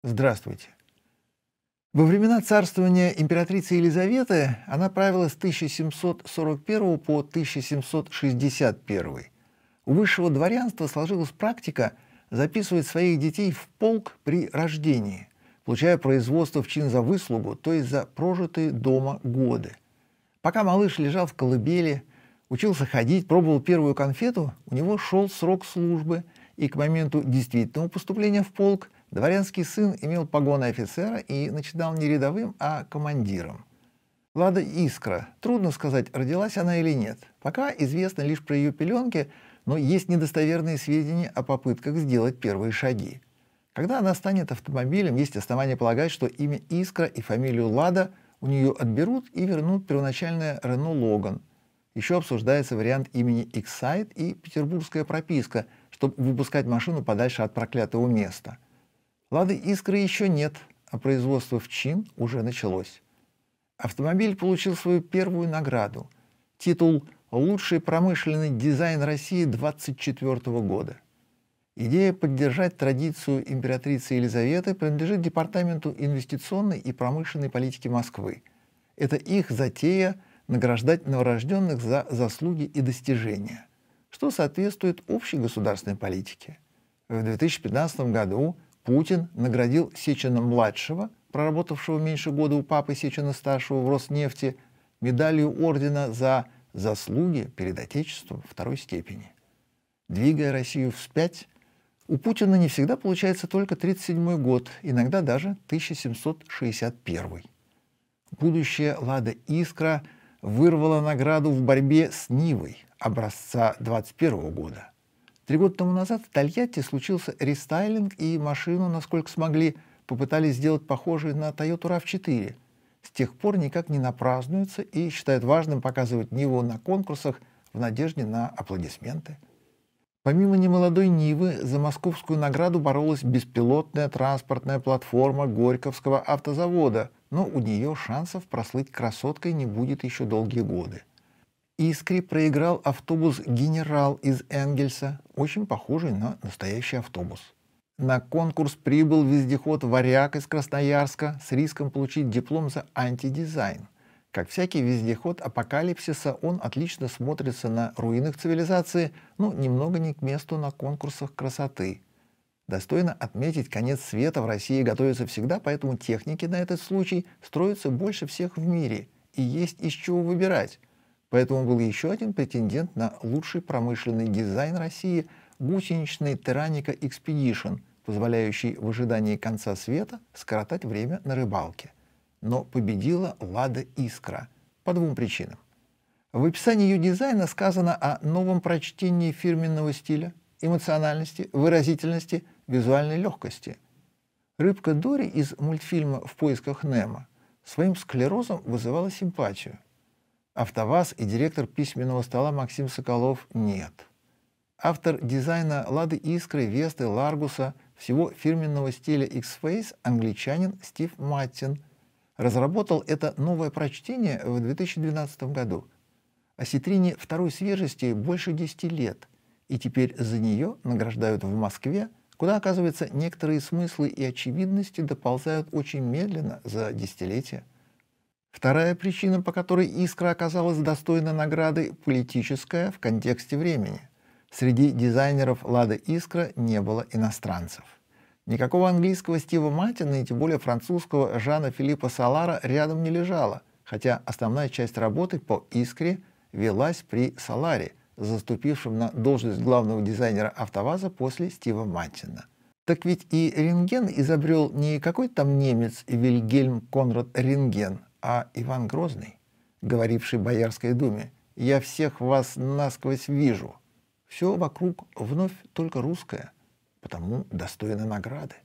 Здравствуйте. Во времена царствования императрицы Елизаветы она правила с 1741 по 1761. У высшего дворянства сложилась практика записывать своих детей в полк при рождении, получая производство в чин за выслугу, то есть за прожитые дома годы. Пока малыш лежал в колыбели, учился ходить, пробовал первую конфету, у него шел срок службы, и к моменту действительного поступления в полк дворянский сын имел погоны офицера и начинал не рядовым, а командиром. Лада Искра. Трудно сказать, родилась она или нет. Пока известно лишь про ее пеленки, но есть недостоверные сведения о попытках сделать первые шаги. Когда она станет автомобилем, есть основания полагать, что имя Искра и фамилию Лада у нее отберут и вернут первоначальное Рено Логан. Еще обсуждается вариант имени Excite и петербургская прописка, чтобы выпускать машину подальше от проклятого места. Лады Искры еще нет, а производство в чин уже началось. Автомобиль получил свою первую награду – титул «Лучший промышленный дизайн России 24 года». Идея поддержать традицию императрицы Елизаветы принадлежит Департаменту инвестиционной и промышленной политики Москвы. Это их затея награждать новорожденных за заслуги и достижения, что соответствует общей государственной политике. В 2015 году Путин наградил Сечина-младшего, проработавшего меньше года у папы Сечина-старшего в Роснефти, медалью ордена за заслуги перед Отечеством второй степени. Двигая Россию вспять, у Путина не всегда получается только 1937 год, иногда даже 1761. Будущая Лада Искра вырвала награду в борьбе с Нивой образца 21 года. 3 года тому назад в Тольятти случился рестайлинг, и машину, насколько смогли, попытались сделать похожей на Toyota RAV4. С тех пор никак не напразднуются и считают важным показывать Ниву на конкурсах в надежде на аплодисменты. Помимо немолодой Нивы, за московскую награду боролась беспилотная транспортная платформа Горьковского автозавода, но у нее шансов прослыть красоткой не будет еще долгие годы. Искре проиграл автобус «Генерал» из Энгельса, очень похожий на настоящий автобус. На конкурс прибыл вездеход «Варяг» из Красноярска с риском получить диплом за антидизайн. Как всякий вездеход апокалипсиса, он отлично смотрится на руинах цивилизации, но немного не к месту на конкурсах красоты. Достойно отметить, конец света в России готовится всегда, поэтому техники на этот случай строятся больше всех в мире, и есть из чего выбирать. Поэтому был еще один претендент на лучший промышленный дизайн России – гусеничный Terranica Expedition, позволяющий в ожидании конца света скоротать время на рыбалке. Но победила Лада Искра по двум причинам. В описании ее дизайна сказано о новом прочтении фирменного стиля, эмоциональности, выразительности, визуальной легкости. Рыбка Дори из мультфильма «В поисках Немо» своим склерозом вызывала симпатию. АвтоВАЗ и директор письменного стола Максим Соколов – нет. Автор дизайна Лады Искры, Весты, Ларгуса, всего фирменного стиля X-Face англичанин Стив Маттин разработал это новое прочтение в 2012 году. Осетрине второй свежести больше 10 лет, и теперь за нее награждают в Москве, куда, оказывается, некоторые смыслы и очевидности доползают очень медленно за десятилетия. Вторая причина, по которой Искра оказалась достойна награды, политическая в контексте времени. Среди дизайнеров Лады Искра не было иностранцев. Никакого английского Стива Маттина и тем более французского Жана-Филиппа Солара рядом не лежало, хотя основная часть работы по Искре велась при Соларе, заступившем на должность главного дизайнера АвтоВАЗа после Стива Маттина. Так ведь и рентген изобрел не какой-то там немец Вильгельм Конрад Рентген, а Иван Грозный, говоривший Боярской думе: «Я всех вас насквозь вижу». Все вокруг вновь только русское, потому достойно награды.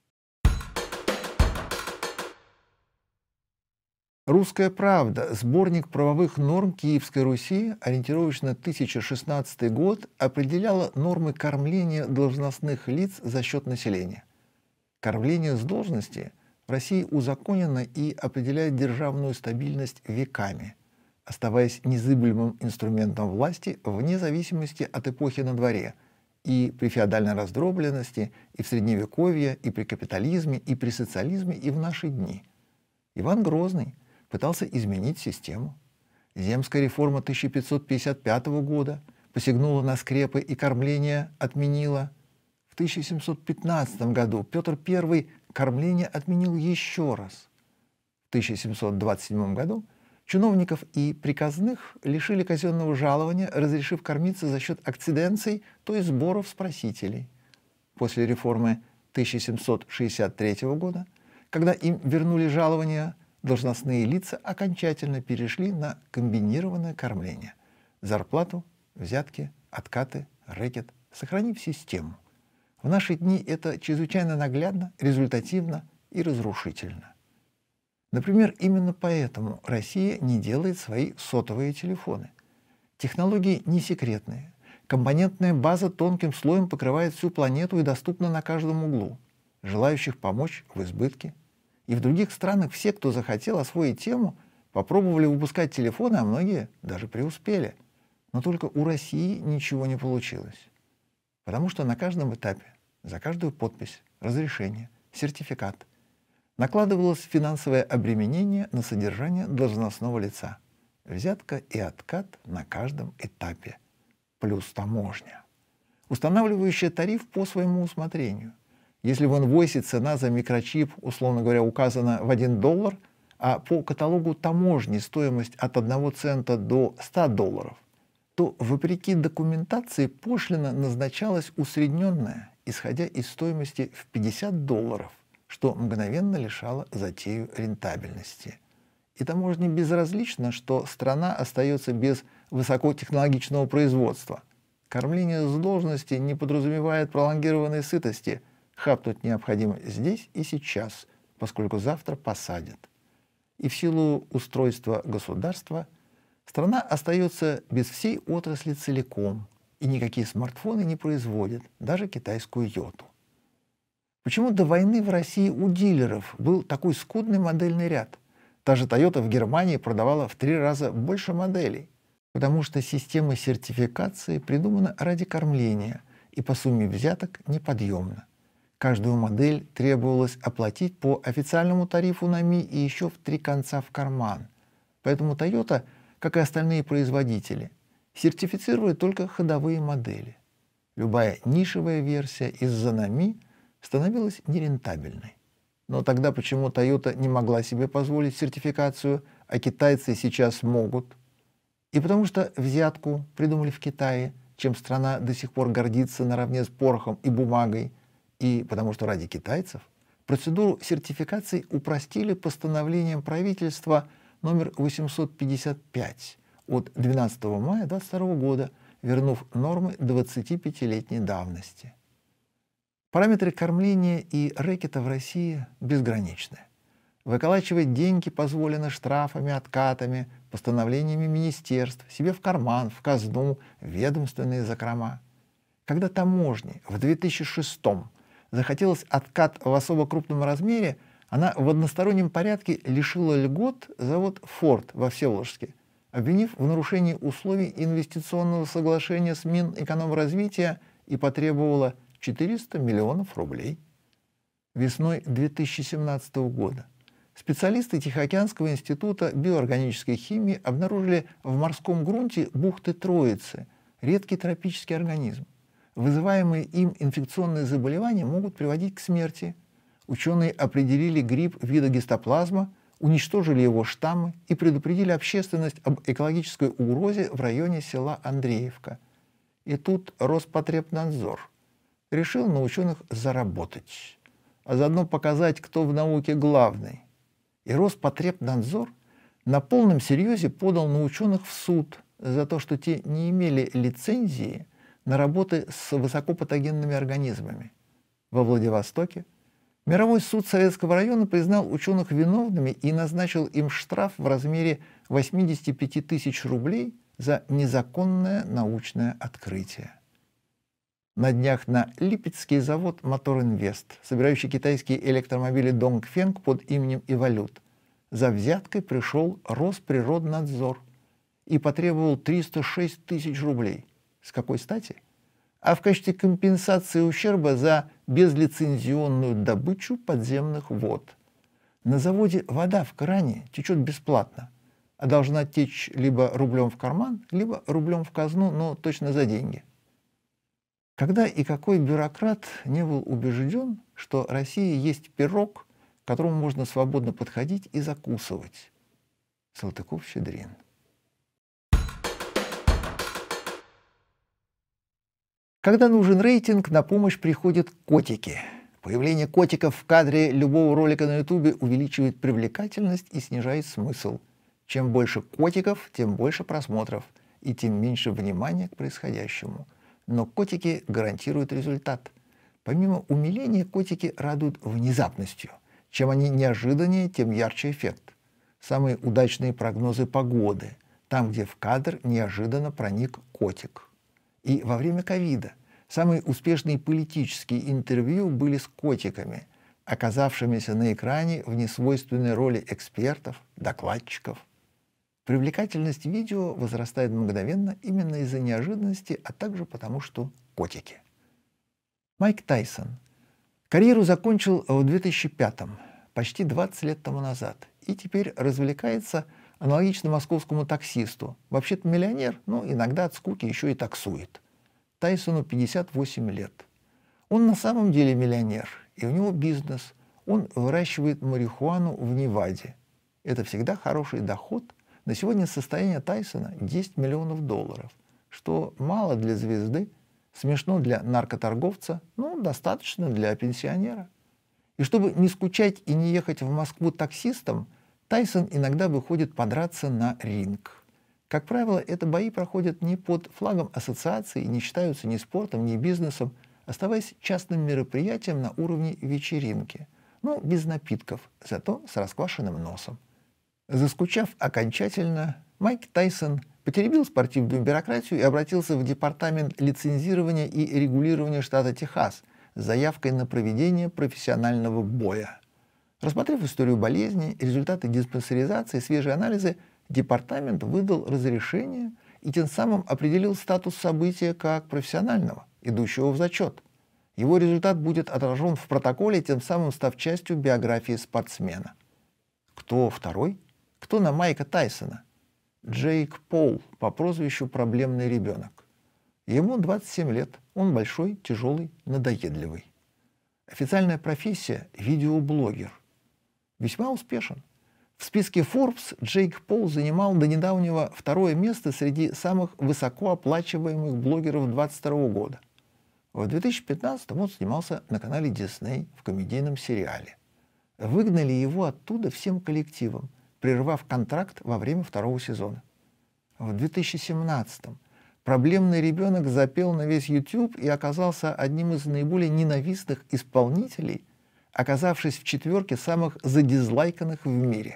«Русская правда», сборник правовых норм Киевской Руси, ориентировочно 1016 год, определяла нормы кормления должностных лиц за счет населения. Кормление с должности в России узаконено и определяет державную стабильность веками, оставаясь незыблемым инструментом власти вне зависимости от эпохи на дворе и при феодальной раздробленности, и в Средневековье, и при капитализме, и при социализме, и в наши дни. Иван Грозный пытался изменить систему. Земская реформа 1555 года посягнула на скрепы и кормление отменила. В 1715 году Петр I кормление отменил еще раз. В 1727 году чиновников и приказных лишили казенного жалования, разрешив кормиться за счет акциденций, то есть сборов с просителей. После реформы 1763 года, когда им вернули жалования, должностные лица окончательно перешли на комбинированное кормление. Зарплату, взятки, откаты, рэкет, сохранив систему. В наши дни это чрезвычайно наглядно, результативно и разрушительно. Например, именно поэтому Россия не делает свои сотовые телефоны. Технологии не секретные. Компонентная база тонким слоем покрывает всю планету и доступна на каждом углу. Желающих помочь в избытке. И в других странах все, кто захотел освоить тему, попробовали выпускать телефоны, а многие даже преуспели. Но только у России ничего не получилось. Потому что на каждом этапе, за каждую подпись, разрешение, сертификат накладывалось финансовое обременение на содержание должностного лица. Взятка и откат на каждом этапе. Плюс таможня, устанавливающая тариф по своему усмотрению. Если в инвойсе цена за микрочип, условно говоря, указана в $1, а по каталогу таможни стоимость от 1 цента до $100, то, вопреки документации, пошлина назначалась усредненная, исходя из стоимости в $50, что мгновенно лишало затею рентабельности. И таможне безразлично, что страна остается без высокотехнологичного производства. Кормление с должности не подразумевает пролонгированной сытости. Хапнуть необходимо здесь и сейчас, поскольку завтра посадят. И в силу устройства государства страна остается без всей отрасли целиком, и никакие смартфоны не производят, даже китайскую йоту. Почему до войны в России у дилеров был такой скудный модельный ряд? Та же Toyota в Германии продавала в 3 раза больше моделей, потому что система сертификации придумана ради кормления и по сумме взяток неподъемна. Каждую модель требовалось оплатить по официальному тарифу на МИ и еще в 3 конца в карман. Поэтому Toyota, как и остальные производители, сертифицирует только ходовые модели. Любая нишевая версия из-за НАМИ становилась нерентабельной. Но тогда почему Toyota не могла себе позволить сертификацию, а китайцы сейчас могут? И потому что взятку придумали в Китае, чем страна до сих пор гордится наравне с порохом и бумагой, и потому что ради китайцев процедуру сертификации упростили постановлением правительства номер 855 от 12 мая 2022 года, вернув нормы 25-летней давности. Параметры кормления и рэкета в России безграничны. Выколачивать деньги позволено штрафами, откатами, постановлениями министерств, себе в карман, в казну, в ведомственные закрома. Когда таможне в 2006-м захотелось откат в особо крупном размере, она в одностороннем порядке лишила льгот завод «Форд» во Всеволожске, обвинив в нарушении условий инвестиционного соглашения с Минэкономразвития и потребовала 400 миллионов рублей. Весной 2017 года специалисты Тихоокеанского института биоорганической химии обнаружили в морском грунте бухты Троицы редкий тропический организм. Вызываемые им инфекционные заболевания могут приводить к смерти. Ученые определили гриб вида гистоплазма, уничтожили его штаммы и предупредили общественность об экологической угрозе в районе села Андреевка. И тут Роспотребнадзор решил на ученых заработать, а заодно показать, кто в науке главный. И Роспотребнадзор на полном серьезе подал на ученых в суд за то, что те не имели лицензии на работы с высокопатогенными организмами. Во Владивостоке Мировой суд Советского района признал ученых виновными и назначил им штраф в размере 85 тысяч рублей за незаконное научное открытие. На днях на Липецкий завод «Моторинвест», собирающий китайские электромобили Dongfeng под именем Эволют, за взяткой пришел Росприроднадзор и потребовал 306 тысяч рублей. С какой стати? а в качестве компенсации ущерба за безлицензионную добычу подземных вод. На заводе вода в кране течет бесплатно, а должна течь либо рублем в карман, либо рублем в казну, но точно за деньги. Когда и какой бюрократ не был убежден, что Россия есть пирог, к которому можно свободно подходить и закусывать? Салтыков-Щедрин. Когда нужен рейтинг, на помощь приходят котики. Появление котиков в кадре любого ролика на YouTube увеличивает привлекательность и снижает смысл. Чем больше котиков, тем больше просмотров и тем меньше внимания к происходящему. Но котики гарантируют результат. Помимо умиления, котики радуют внезапностью. Чем они неожиданнее, тем ярче эффект. Самые удачные прогнозы погоды – там, где в кадр неожиданно проник котик. И во время ковида самые успешные политические интервью были с котиками, оказавшимися на экране в несвойственной роли экспертов, докладчиков. Привлекательность видео возрастает мгновенно именно из-за неожиданности, а также потому, что котики. Майк Тайсон. Карьеру закончил в 2005-м, почти 20 лет тому назад, и теперь развлекается аналогично московскому таксисту. Вообще-то миллионер, но иногда от скуки еще и таксует. Тайсону 58 лет. Он на самом деле миллионер, и у него бизнес. Он выращивает марихуану в Неваде. Это всегда хороший доход. На сегодня состояние Тайсона 10 миллионов долларов, что мало для звезды, смешно для наркоторговца, но достаточно для пенсионера. И чтобы не скучать и не ехать в Москву таксистом, Тайсон иногда выходит подраться на ринг. Как правило, это бои проходят не под флагом ассоциации, не считаются ни спортом, ни бизнесом, оставаясь частным мероприятием на уровне вечеринки, но без напитков, зато с расквашенным носом. Заскучав окончательно, Майк Тайсон потеребил спортивную бюрократию и обратился в департамент лицензирования и регулирования штата Техас с заявкой на проведение профессионального боя. Рассмотрев историю болезни, результаты диспансеризации, свежие анализы, департамент выдал разрешение и тем самым определил статус события как профессионального, идущего в зачет. Его результат будет отражен в протоколе, тем самым став частью биографии спортсмена. Кто второй? Кто на Майка Тайсона? Джейк Пол по прозвищу «Проблемный ребенок». Ему 27 лет, он большой, тяжелый, надоедливый. Официальная профессия – видеоблогер. Весьма успешен. В списке Forbes Джейк Пол занимал до недавнего второе место среди самых высокооплачиваемых блогеров 2022 года. В 2015 он снимался на канале Disney в комедийном сериале. Выгнали его оттуда всем коллективом, прервав контракт во время второго сезона. В 2017 проблемный ребенок запел на весь YouTube и оказался одним из наиболее ненавистных исполнителей, оказавшись в четверке самых задизлайканных в мире.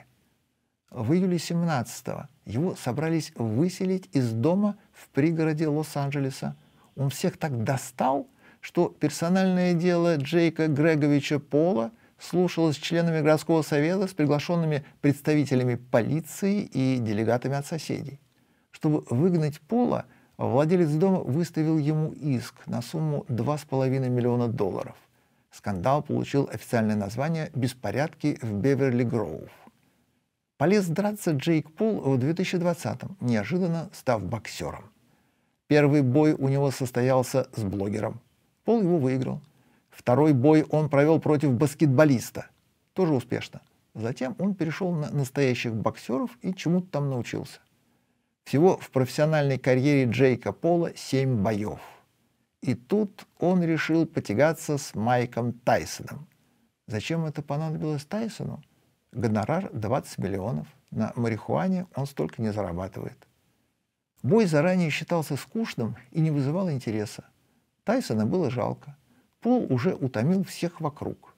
В июле 2017-го его собрались выселить из дома в пригороде Лос-Анджелеса. Он всех так достал, что персональное дело Джейка Греговича Пола слушалось членами городского совета с приглашенными представителями полиции и делегатами от соседей. Чтобы выгнать Пола, владелец дома выставил ему иск на сумму $2,5 миллиона. Скандал получил официальное название «Беспорядки в Беверли-Гроув». Полез драться Джейк Пол в 2020-м, неожиданно став боксером. Первый бой у него состоялся с блогером. Пол его выиграл. Второй бой он провел против баскетболиста. Тоже успешно. Затем он перешел на настоящих боксеров и чему-то там научился. Всего в профессиональной карьере Джейка Пола 7 боев. И тут он решил потягаться с Майком Тайсоном. Зачем это понадобилось Тайсону? Гонорар 20 миллионов. На марихуане он столько не зарабатывает. Бой заранее считался скучным и не вызывал интереса. Тайсона было жалко. Пол уже утомил всех вокруг.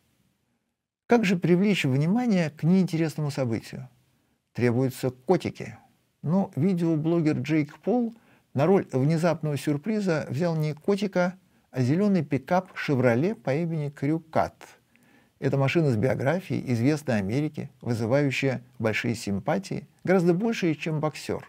Как же привлечь внимание к неинтересному событию? Требуются котики. Но видеоблогер Джейк Пол на роль внезапного сюрприза взял не котика, а зеленый пикап «Шевроле» по имени Крю Кат. Это машина с биографией, известной Америке, вызывающая большие симпатии, гораздо большие, чем боксер.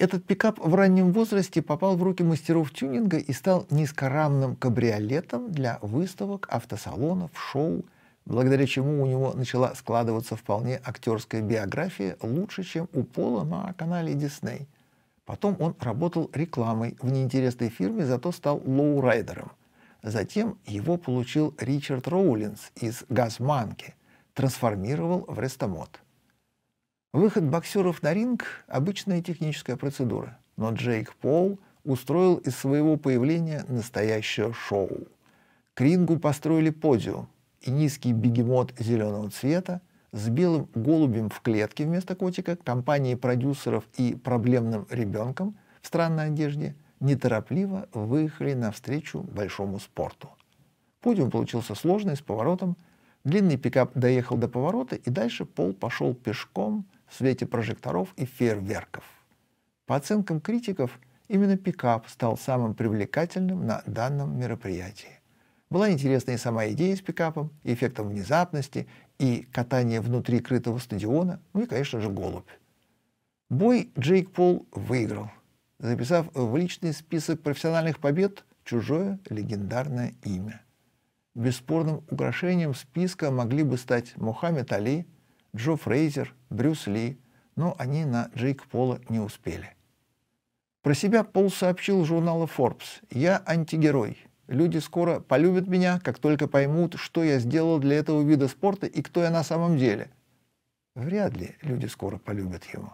Этот пикап в раннем возрасте попал в руки мастеров тюнинга и стал низкорамным кабриолетом для выставок, автосалонов, шоу, благодаря чему у него начала складываться вполне актерская биография, лучше, чем у Пола на канале Дисней. Потом он работал рекламой в неинтересной фирме, зато стал лоурайдером. Затем его получил Ричард Роулинс из «Газманки», трансформировал в рестомод. Выход боксеров на ринг – обычная техническая процедура, но Джейк Пол устроил из своего появления настоящее шоу. К рингу построили подиум, и низкий бегемот зеленого цвета с белым голубем в клетке вместо котика, компанией продюсеров и проблемным ребенком в странной одежде неторопливо выехали навстречу большому спорту. Подиум получился сложный, с поворотом. Длинный пикап доехал до поворота, и дальше Пол пошел пешком в свете прожекторов и фейерверков. По оценкам критиков, именно пикап стал самым привлекательным на данном мероприятии. Была интересна и сама идея с пикапом, и эффектом внезапности, и катание внутри крытого стадиона, ну и, конечно же, голубь. Бой Джейк Пол выиграл, записав в личный список профессиональных побед чужое легендарное имя. Бесспорным украшением списка могли бы стать Мухаммед Али, Джо Фрейзер, Брюс Ли, но они на Джейка Пола не успели. Про себя Пол сообщил журналу Forbes: «Я антигерой. Люди скоро полюбят меня, как только поймут, что я сделал для этого вида спорта и кто я на самом деле». Вряд ли люди скоро полюбят его.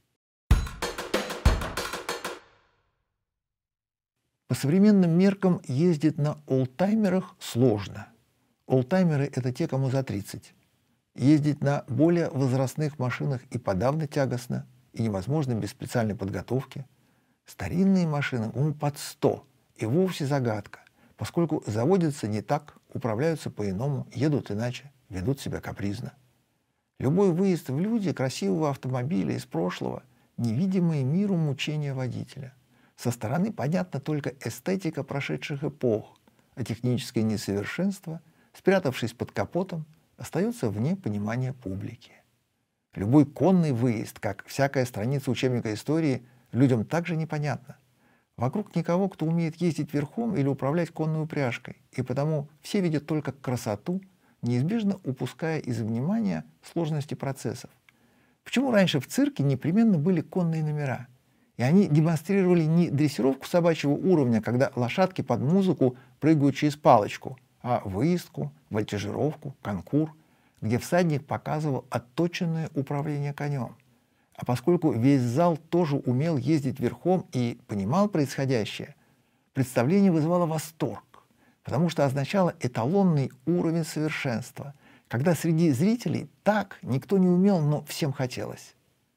По современным меркам ездить на олдтаймерах сложно. Олдтаймеры – это те, кому за 30. Ездить на более возрастных машинах и подавно тягостно, и невозможно без специальной подготовки. Старинные машины под 100, и вовсе загадка, поскольку заводятся не так, управляются по-иному, едут иначе, ведут себя капризно. Любой выезд в люди красивого автомобиля из прошлого – невидимые миру мучения водителя. Со стороны понятна только эстетика прошедших эпох, а техническое несовершенство, спрятавшись под капотом, остается вне понимания публики. Любой конный выезд, как всякая страница учебника истории, людям также непонятно. Вокруг никого, кто умеет ездить верхом или управлять конной упряжкой, и потому все видят только красоту, неизбежно упуская из внимания сложности процессов. Почему раньше в цирке непременно были конные номера? И они демонстрировали не дрессировку собачьего уровня, когда лошадки под музыку прыгают через палочку, а выездку, вольтежировку, конкур, где всадник показывал отточенное управление конем. А поскольку весь зал тоже умел ездить верхом и понимал происходящее, представление вызывало восторг, потому что означало эталонный уровень совершенства, когда среди зрителей так никто не умел, но всем хотелось.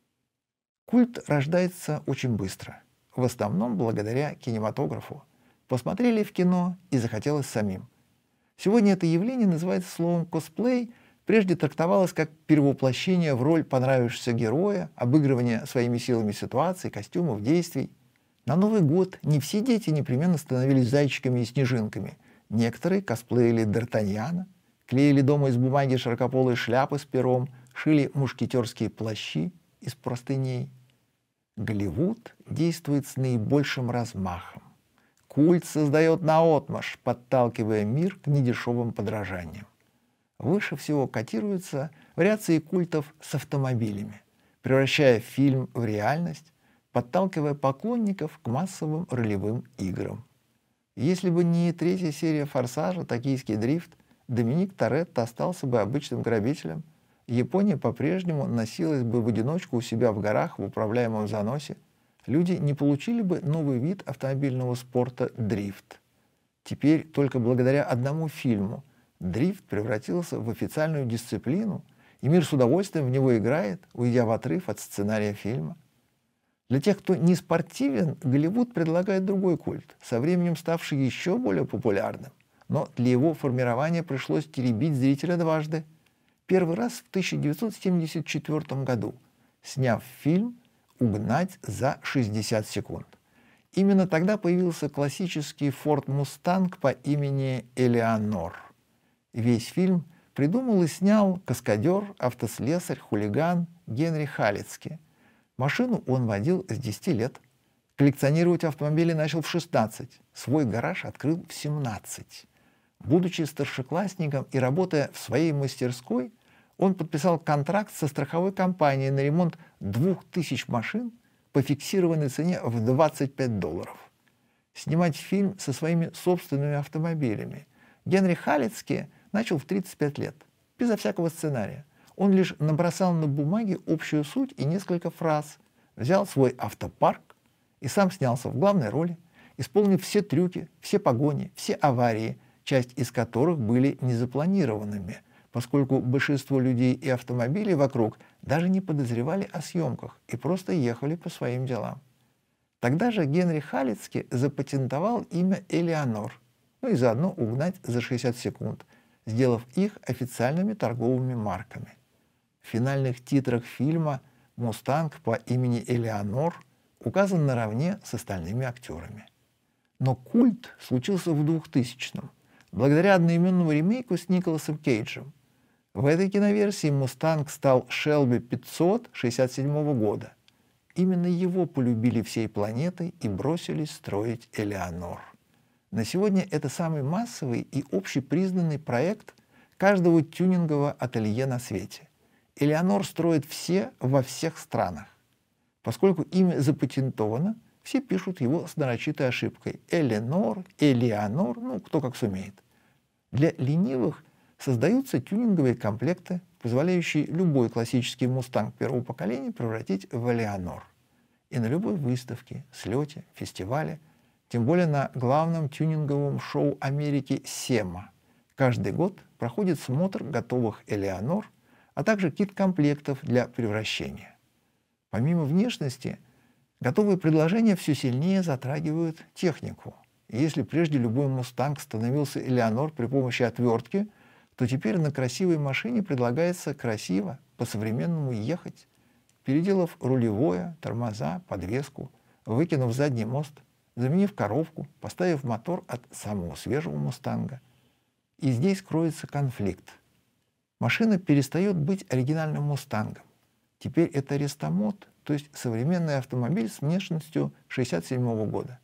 Культ рождается очень быстро, в основном благодаря кинематографу. Посмотрели в кино и захотелось самим. Сегодня это явление называется словом «косплей», прежде трактовалось как перевоплощение в роль понравившегося героя, обыгрывание своими силами ситуаций, костюмов, действий. На Новый год не все дети непременно становились зайчиками и снежинками. Некоторые косплеили Д'Артаньяна, клеили дома из бумаги широкополые шляпы с пером, шили мушкетерские плащи из простыней. Голливуд действует с наибольшим размахом. Культ создает наотмашь, подталкивая мир к недешевым подражаниям. Выше всего котируются вариации культов с автомобилями, превращая фильм в реальность, подталкивая поклонников к массовым ролевым играм. Если бы не третья серия «Форсажа», «Токийский дрифт», Доминик Торетто остался бы обычным грабителем, Япония по-прежнему носилась бы в одиночку у себя в горах в управляемом заносе, люди не получили бы новый вид автомобильного спорта дрифт. Теперь только благодаря одному фильму дрифт превратился в официальную дисциплину, и мир с удовольствием в него играет, уйдя в отрыв от сценария фильма. Для тех, кто не спортивен, Голливуд предлагает другой культ, со временем ставший еще более популярным. Но для его формирования пришлось теребить зрителя дважды. Первый раз в 1974 году, сняв фильм «Угнать за 60 секунд». Именно тогда появился классический Ford Mustang по имени Элеонор. Весь фильм придумал и снял каскадер, автослесарь, хулиган Генри Халицки. Машину он водил с 10 лет. Коллекционировать автомобили начал в 16. Свой гараж открыл в 17. Будучи старшеклассником и работая в своей мастерской, он подписал контракт со страховой компанией на ремонт 2000 машин по фиксированной цене в $25. Снимать фильм со своими собственными автомобилями Генри Халицки начал в 35 лет, безо всякого сценария. Он лишь набросал на бумаге общую суть и несколько фраз, взял свой автопарк и сам снялся в главной роли, исполнив все трюки, все погони, все аварии, часть из которых были незапланированными, поскольку большинство людей и автомобилей вокруг даже не подозревали о съемках и просто ехали по своим делам. Тогда же Генри Халицки запатентовал имя Элеонор, и заодно угнать за 60 секунд, сделав их официальными торговыми марками. В финальных титрах фильма «Мустанг» по имени Элеонор указан наравне с остальными актерами. Но культ случился в 2000-м, благодаря одноименному ремейку с Николасом Кейджем. В этой киноверсии «Мустанг» стал Шелби 500 1967 года. Именно его полюбили всей планетой и бросились строить Элеонор. На сегодня это самый массовый и общепризнанный проект каждого тюнингового ателье на свете. Элеонор строят все во всех странах. Поскольку имя запатентовано, все пишут его с нарочитой ошибкой. Эленор, Элеонор, кто как сумеет. Для ленивых создаются тюнинговые комплекты, позволяющие любой классический «Мустанг» первого поколения превратить в Элеонор. И на любой выставке, слете, фестивале, тем более на главном тюнинговом шоу Америки «Сема», каждый год проходит смотр готовых Элеонор, а также кит-комплектов для превращения. Помимо внешности, готовые предложения все сильнее затрагивают технику. И если прежде любой «Мустанг» становился Элеонор при помощи отвертки, то теперь на красивой машине предлагается красиво, по-современному ехать, переделав рулевое, тормоза, подвеску, выкинув задний мост, заменив коробку, поставив мотор от самого свежего «Мустанга». И здесь кроется конфликт. Машина перестает быть оригинальным «Мустангом». Теперь это рестомод, то есть современный автомобиль с внешностью 1967 года.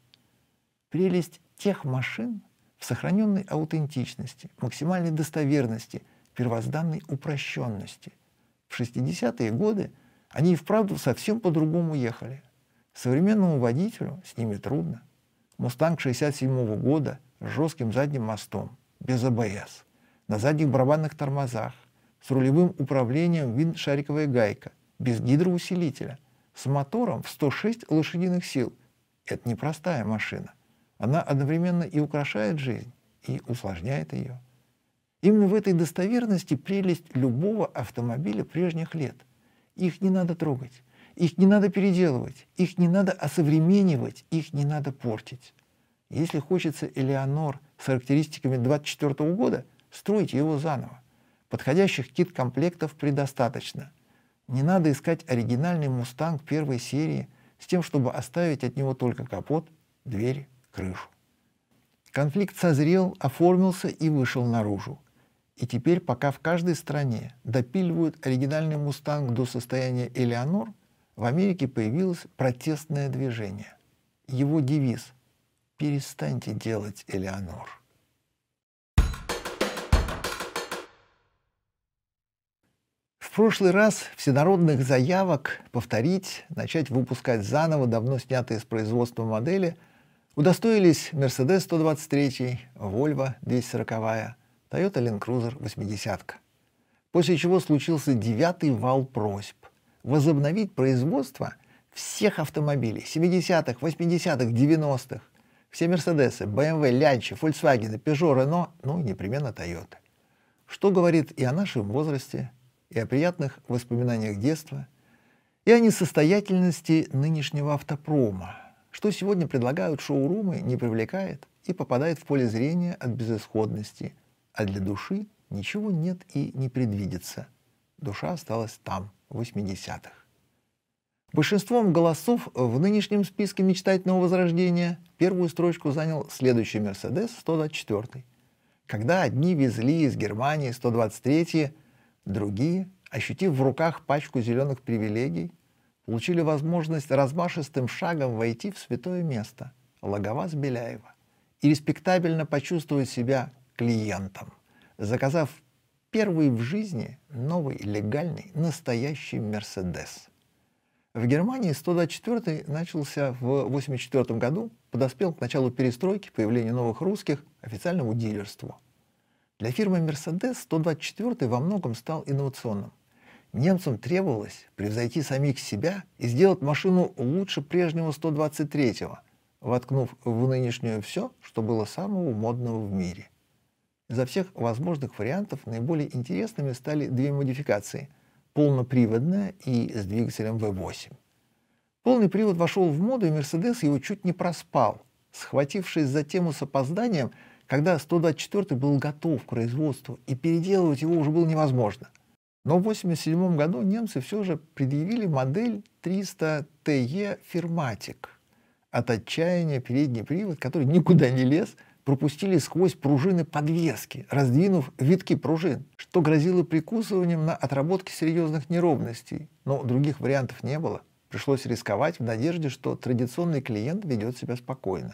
Прелесть тех машин в сохраненной аутентичности, максимальной достоверности, первозданной упрощенности. В 60-е годы они и вправду совсем по-другому ехали. Современному водителю с ними трудно. «Мустанг» 1967 года с жестким задним мостом, без АБС, на задних барабанных тормозах, с рулевым управлением винт-шариковая гайка, без гидроусилителя, с мотором в 106 лошадиных сил. Это непростая машина. Она одновременно и украшает жизнь, и усложняет ее. Именно в этой достоверности прелесть любого автомобиля прежних лет. Их не надо трогать, их не надо переделывать, их не надо осовременивать, их не надо портить. Если хочется Элеонор с характеристиками 24 года, стройте его заново. Подходящих кит-комплектов предостаточно. Не надо искать оригинальный «Мустанг» первой серии с тем, чтобы оставить от него только капот, двери, крышу. Конфликт созрел, оформился и вышел наружу. И теперь, пока в каждой стране допиливают оригинальный «Мустанг» до состояния Элеонор, в Америке появилось протестное движение. Его девиз «Перестаньте делать Элеонор». В прошлый раз всенародных заявок повторить, начать выпускать заново давно снятые с производства модели удостоились Mercedes 123, Volvo 240, Toyota Land Cruiser 80. После чего случился 9-й вал просьб возобновить производство всех автомобилей 70-х, 80-х, 90-х. Все Mercedes, BMW, Lancia, Volkswagen, Peugeot, Renault, и непременно Toyota. Что говорит и о нашем возрасте, и о приятных воспоминаниях детства, и о несостоятельности нынешнего автопрома. Что сегодня предлагают шоурумы, не привлекает и попадает в поле зрения от безысходности, а для души ничего нет и не предвидится. Душа осталась там, в 80-х. Большинством голосов в нынешнем списке мечтательного возрождения первую строчку занял следующий Mercedes 124. Когда одни везли из Германии 123, другие, ощутив в руках пачку зеленых привилегий, получили возможность размашистым шагом войти в святое место Лаговаз-Беляева и респектабельно почувствовать себя клиентом, заказав первый в жизни новый легальный настоящий «Мерседес». В Германии 124-й начался в 1984 году, подоспел к началу перестройки, появлению новых русских, официальному дилерству. Для фирмы «Мерседес» 124-й во многом стал инновационным. Немцам требовалось превзойти самих себя и сделать машину лучше прежнего 123-го, воткнув в нынешнюю все, что было самого модного в мире. Изо всех возможных вариантов наиболее интересными стали две модификации – полноприводная и с двигателем V8. Полный привод вошел в моду, и «Мерседес» его чуть не проспал, схватившись за тему с опозданием, когда 124-й был готов к производству, и переделывать его уже было невозможно. Но в 1987 году немцы все же предъявили модель 300 TE Firmatic. От отчаяния передний привод, который никуда не лез, пропустили сквозь пружины подвески, раздвинув витки пружин, что грозило прикусыванием на отработке серьезных неровностей. Но других вариантов не было. Пришлось рисковать в надежде, что традиционный клиент ведет себя спокойно.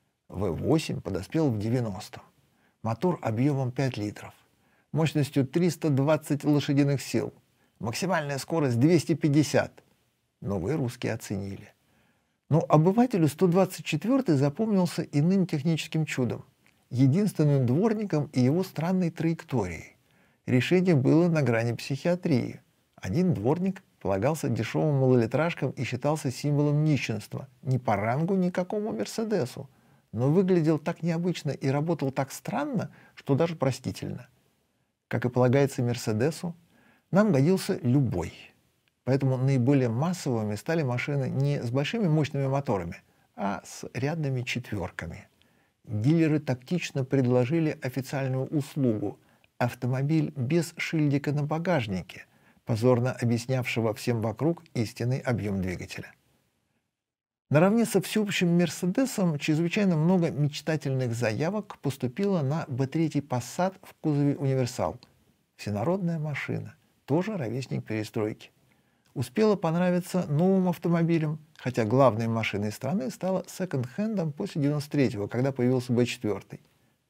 V8 подоспел в 90-м. Мотор объемом 5 литров, мощностью 320 лошадиных сил, максимальная скорость 250. Новые русские оценили. Но обывателю 124-й запомнился иным техническим чудом, единственным дворником и его странной траекторией. Решение было на грани психиатрии. Один дворник полагался дешевым малолитражкам и считался символом нищенства, ни по рангу никакому «Мерседесу», но выглядел так необычно и работал так странно, что даже простительно. Как и полагается «Мерседесу», нам годился любой. Поэтому наиболее массовыми стали машины не с большими мощными моторами, а с рядными четверками. Дилеры тактично предложили официальную услугу – автомобиль без шильдика на багажнике, позорно объяснявшего всем вокруг истинный объем двигателя. Наравне со всеобщим «Мерседесом» чрезвычайно много мечтательных заявок поступило на B3 Passat в кузове «Универсал». Всенародная машина, тоже ровесник перестройки. Успела понравиться новым автомобилям, хотя главной машиной страны стала секонд-хендом после 93-го, когда появился B4.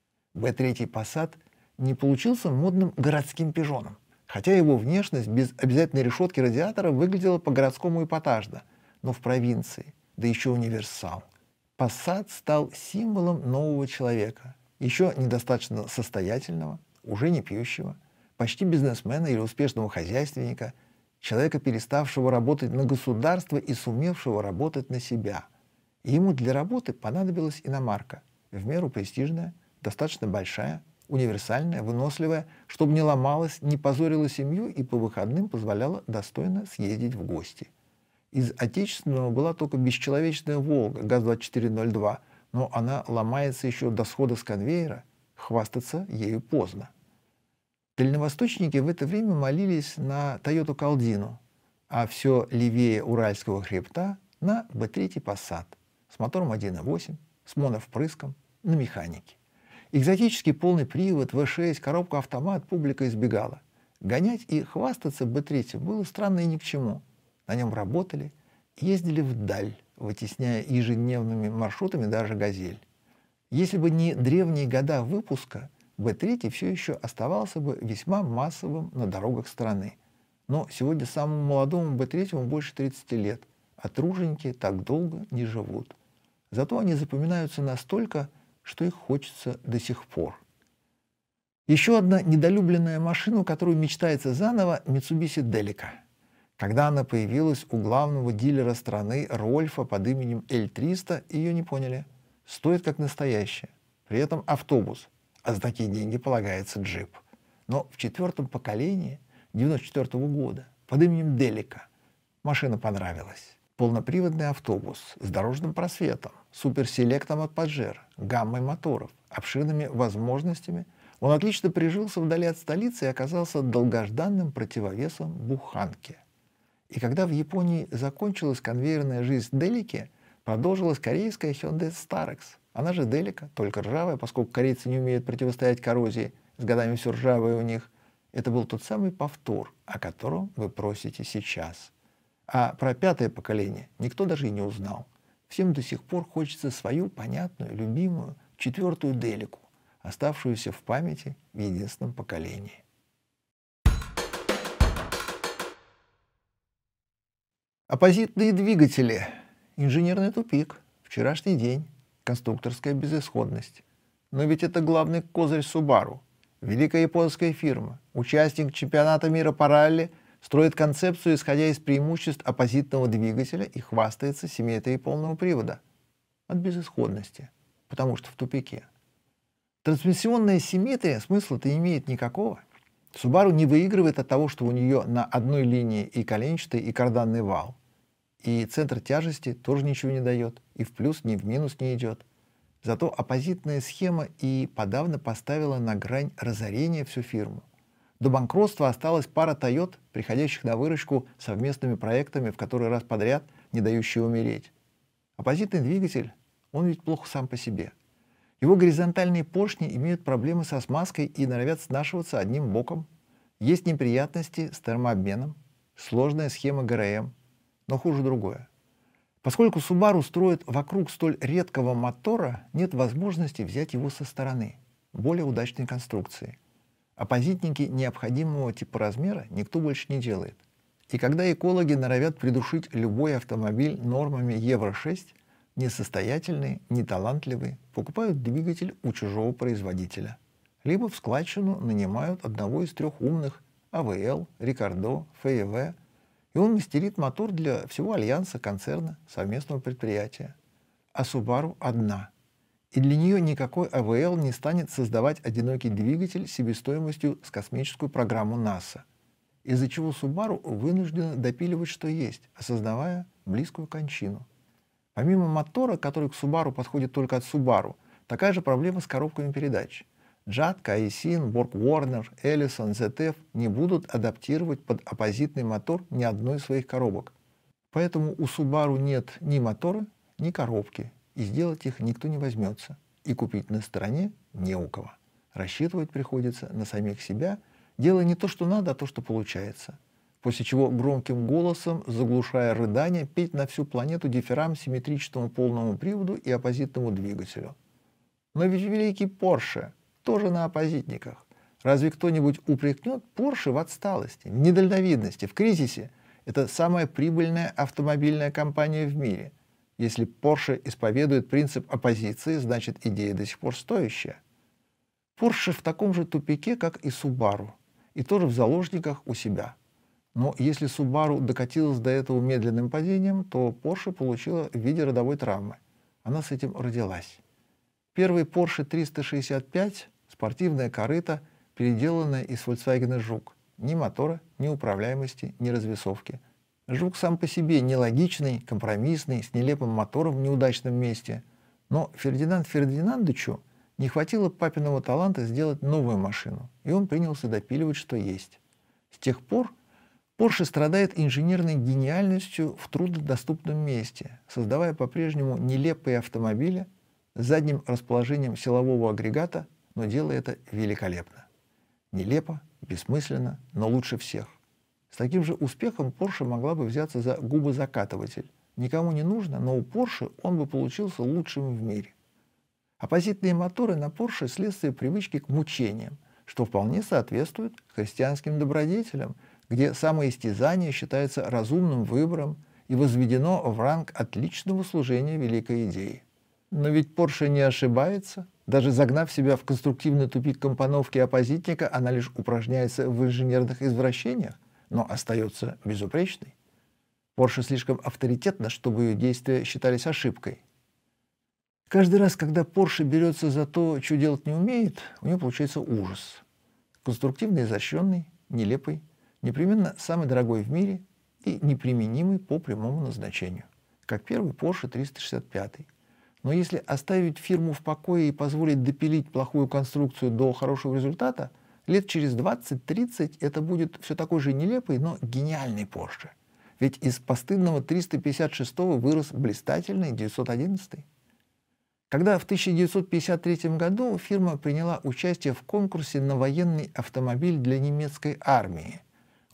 B3 Passat не получился модным городским пижоном, хотя его внешность без обязательной решетки радиатора выглядела по-городскому эпатажно, но в провинции, да еще универсал. Passat стал символом нового человека, еще недостаточно состоятельного, уже не пьющего, почти бизнесмена или успешного хозяйственника, человека, переставшего работать на государство и сумевшего работать на себя. И ему для работы понадобилась иномарка, в меру престижная, достаточно большая, универсальная, выносливая, чтобы не ломалась, не позорила семью и по выходным позволяла достойно съездить в гости. Из отечественного была только бесчеловечная «Волга» ГАЗ-2402, но она ломается еще до схода с конвейера, хвастаться ею поздно. Дальневосточники в это время молились на Toyota Caldino, а все левее Уральского хребта на B3 Passat с мотором 1.8, с моновпрыском, на механике. Экзотический полный привод, V6, коробка автомат публика избегала. Гонять и хвастаться B3 было странно и ни к чему. На нем работали, ездили вдаль, вытесняя ежедневными маршрутами даже «Газель». Если бы не древние года выпуска, B3 все еще оставался бы весьма массовым на дорогах страны. Но сегодня самому молодому B3 больше 30 лет, а труженики так долго не живут. Зато они запоминаются настолько, что их хочется до сих пор. Еще одна недолюбленная машина, которую мечтается заново – Mitsubishi Delica. Когда она появилась у главного дилера страны Рольфа под именем L300, ее не поняли. Стоит как настоящая. При этом автобус. А за такие деньги полагается джип. Но в четвертом поколении 1994 года под именем Delica машина понравилась. Полноприводный автобус с дорожным просветом, суперселектом от Pajero, гаммой моторов, обширными возможностями, он отлично прижился вдали от столицы и оказался долгожданным противовесом буханке. И когда в Японии закончилась конвейерная жизнь Delica, продолжилась корейская Hyundai Starex. Она же Delica, только ржавая, поскольку корейцы не умеют противостоять коррозии, с годами все ржавое у них. Это был тот самый повтор, о котором вы просите сейчас. А про пятое поколение никто даже и не узнал. Всем до сих пор хочется свою понятную, любимую четвертую Делику, оставшуюся в памяти в единственном поколении. Оппозитные двигатели. Инженерный тупик. Вчерашний день. Конструкторская безысходность. Но ведь это главный козырь Subaru. Великая японская фирма, участник чемпионата мира по ралли, строит концепцию, исходя из преимуществ оппозитного двигателя, и хвастается симметрией полного привода. От безысходности. Потому что в тупике. Трансмиссионная симметрия смысла-то не имеет никакого. Subaru не выигрывает от того, что у нее на одной линии и коленчатый, и карданный вал. И центр тяжести тоже ничего не дает, и в плюс, ни в минус не идет. Зато оппозитная схема и подавно поставила на грань разорения всю фирму. До банкротства осталась пара Toyota, приходящих на выручку совместными проектами в который раз подряд, не дающие умереть. Оппозитный двигатель, он ведь плохо сам по себе. Его горизонтальные поршни имеют проблемы со смазкой и норовят снашиваться одним боком. Есть неприятности с термообменом, сложная схема ГРМ, но хуже другое. Поскольку Subaru строит вокруг столь редкого мотора, нет возможности взять его со стороны, более удачной конструкции. Оппозитники необходимого типа размера никто больше не делает. И когда экологи норовят придушить любой автомобиль нормами Евро-6, несостоятельные, неталантливые покупают двигатель у чужого производителя. Либо в складчину нанимают одного из трех умных АВЛ, Рикардо, ФЕВ, и он мастерит мотор для всего альянса, концерна, совместного предприятия. А Subaru одна. И для нее никакой АВЛ не станет создавать одинокий двигатель себестоимостью с космическую программу НАСА. Из-за чего Subaru вынуждена допиливать что есть, осознавая близкую кончину. Помимо мотора, который к Subaru подходит только от Subaru, такая же проблема с коробками передач. Джатка, Aisin, Borg-Warner, Ellison, ZF не будут адаптировать под оппозитный мотор ни одной из своих коробок. Поэтому у Subaru нет ни мотора, ни коробки, и сделать их никто не возьмется. И купить на стороне не у кого. Рассчитывать приходится на самих себя, делая не то, что надо, а то, что получается. После чего громким голосом, заглушая рыдания, петь на всю планету дифирам симметричному полному приводу и оппозитному двигателю. Но ведь великий Porsche тоже на оппозитниках. Разве кто-нибудь упрекнет Porsche в отсталости, в недальновидности, в кризисе? Это самая прибыльная автомобильная компания в мире. Если Porsche исповедует принцип оппозиции, значит идея до сих пор стоящая. Porsche в таком же тупике, как и Subaru, и тоже в заложниках у себя. Но если Subaru докатилась до этого медленным падением, то Porsche получила в виде родовой травмы. Она с этим родилась. Первый Porsche 365 – спортивная корыта, переделанная из Volkswagen Жук. Ни мотора, ни управляемости, ни развесовки. Жук сам по себе нелогичный, компромиссный, с нелепым мотором в неудачном месте. Но Фердинанду Фердинандовичу не хватило папиного таланта сделать новую машину, и он принялся допиливать, что есть. С тех пор Porsche страдает инженерной гениальностью в труднодоступном месте, создавая по-прежнему нелепые автомобили с задним расположением силового агрегата, но делая это великолепно. Нелепо, бессмысленно, но лучше всех. С таким же успехом Porsche могла бы взяться за губозакатыватель. Никому не нужно, но у Porsche он бы получился лучшим в мире. Оппозитные моторы на Porsche – следствие привычки к мучениям, что вполне соответствует христианским добродетелям, где самоистязание считается разумным выбором и возведено в ранг отличного служения великой идее. Но ведь Porsche не ошибается. Даже загнав себя в конструктивный тупик компоновки оппозитника, она лишь упражняется в инженерных извращениях, но остается безупречной. Porsche слишком авторитетна, чтобы ее действия считались ошибкой. Каждый раз, когда Porsche берется за то, что делать не умеет, у нее получается ужас. Конструктивно изощренный, нелепый, непременно самый дорогой в мире и неприменимый по прямому назначению, как первый Porsche 365. Но если оставить фирму в покое и позволить допилить плохую конструкцию до хорошего результата, лет через 20-30 это будет все такой же нелепый, но гениальный Porsche. Ведь из постыдного 356-го вырос блистательный 911-й. Когда в 1953 году фирма приняла участие в конкурсе на военный автомобиль для немецкой армии,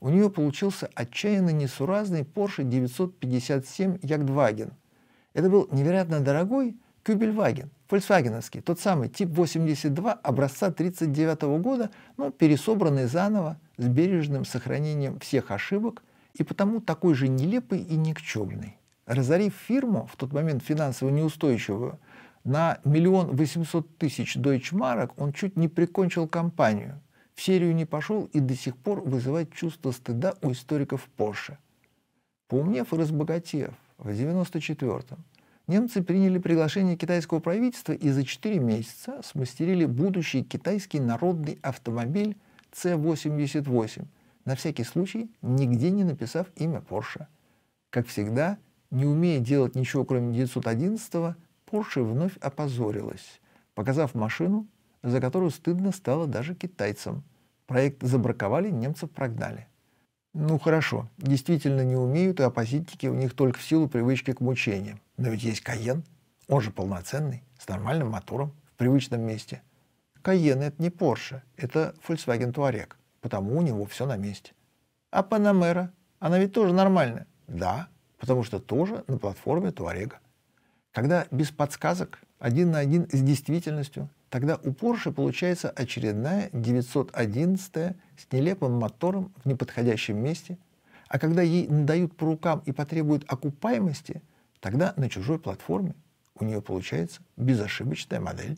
у нее получился отчаянно несуразный Porsche 957 Jagdwagen. Это был невероятно дорогой Кюбельваген, фольксвагеновский, тот самый тип 82 образца 1939 года, но пересобранный заново с бережным сохранением всех ошибок и потому такой же нелепый и никчемный. Разорив фирму, в тот момент финансово неустойчивую, на 1 800 000 дойчмарок, он чуть не прикончил компанию, в серию не пошел и до сих пор вызывает чувство стыда у историков Porsche. Поумнев и разбогатев, в 1994-м немцы приняли приглашение китайского правительства и за 4 месяца смастерили будущий китайский народный автомобиль C88, на всякий случай нигде не написав имя Porsche. Как всегда, не умея делать ничего кроме 911-го, Porsche вновь опозорилась, показав машину, за которую стыдно стало даже китайцам. Проект забраковали, немцев прогнали. Ну хорошо, действительно не умеют, и оппозитники у них только в силу привычки к мучениям. Но ведь есть Кайен, он же полноценный, с нормальным мотором, в привычном месте. Кайен — это не Porsche, это Volkswagen Touareg, потому у него все на месте. А Панамера, она ведь тоже нормальная. Да, потому что тоже на платформе Touareg. Когда без подсказок, один на один с действительностью, тогда у Porsche получается очередная 911 с нелепым мотором в неподходящем месте, а когда ей надают по рукам и потребуют окупаемости, тогда на чужой платформе у нее получается безошибочная модель.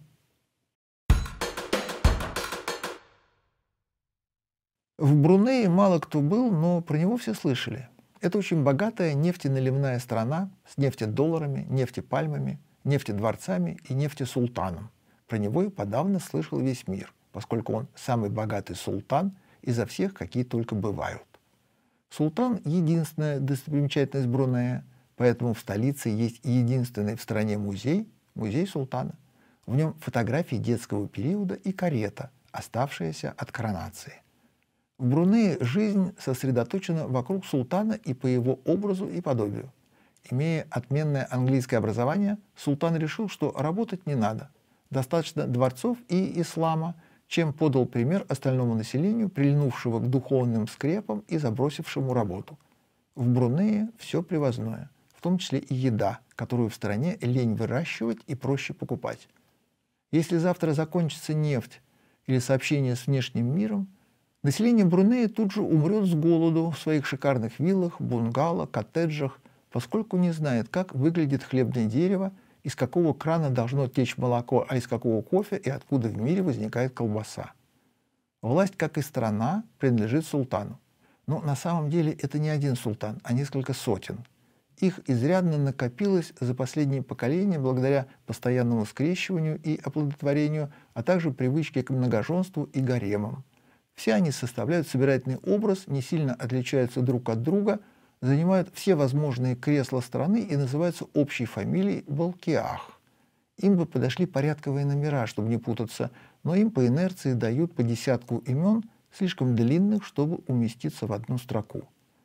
В Брунее мало кто был, но про него все слышали. Это очень богатая нефтеналивная страна с нефтедолларами, нефтепальмами, нефтедворцами и нефтесултаном. Про него и подавно слышал весь мир, поскольку он самый богатый султан изо всех, какие только бывают. Султан — единственная достопримечательность Брунея, поэтому в столице есть единственный в стране музей — музей султана. В нем фотографии детского периода и карета, оставшаяся от коронации. В Брунее жизнь сосредоточена вокруг султана и по его образу и подобию. Имея отменное английское образование, султан решил, что работать не надо. Достаточно дворцов и ислама, чем подал пример остальному населению, прильнувшего к духовным скрепам и забросившему работу. В Брунее все привозное, в том числе и еда, которую в стране лень выращивать и проще покупать. Если завтра закончится нефть или сообщение с внешним миром, население Брунея тут же умрет с голоду в своих шикарных виллах, бунгало, коттеджах, поскольку не знает, как выглядит хлебное дерево, из какого крана должно течь молоко, а из какого кофе и откуда в мире возникает колбаса. Власть, как и страна, принадлежит султану. Но на самом деле это не один султан, а несколько сотен. Их изрядно накопилось за последние поколения благодаря постоянному скрещиванию и оплодотворению, а также привычке к многоженству и гаремам. Все они составляют собирательный образ, не сильно отличаются друг от друга, занимают все возможные кресла страны и называются общей фамилией Балкиах. Им бы подошли порядковые номера, чтобы не путаться, но им по инерции дают по десятку имен, слишком длинных, чтобы уместиться в одну строку.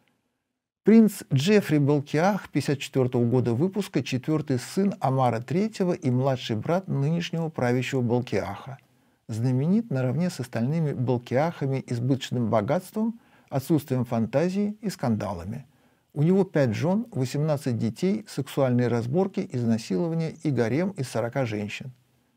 Принц Джеффри Балкиах, 1954 года выпуска, четвертый сын Омара III и младший брат нынешнего правящего Балкиаха. Знаменит наравне с остальными Балкиахами избыточным богатством, отсутствием фантазии и скандалами. У него 5 жен, 18 детей, сексуальные разборки, изнасилования и гарем из 40 женщин.